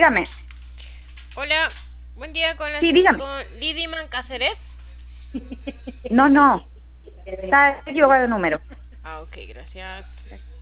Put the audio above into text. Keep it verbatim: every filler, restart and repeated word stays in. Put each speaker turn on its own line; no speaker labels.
dígame.
Hola, buen día con la
Sí,
se-
dígame.
con Lidiman Cáceres.
No, no. Está equivocado el número.
Ah, ok, gracias.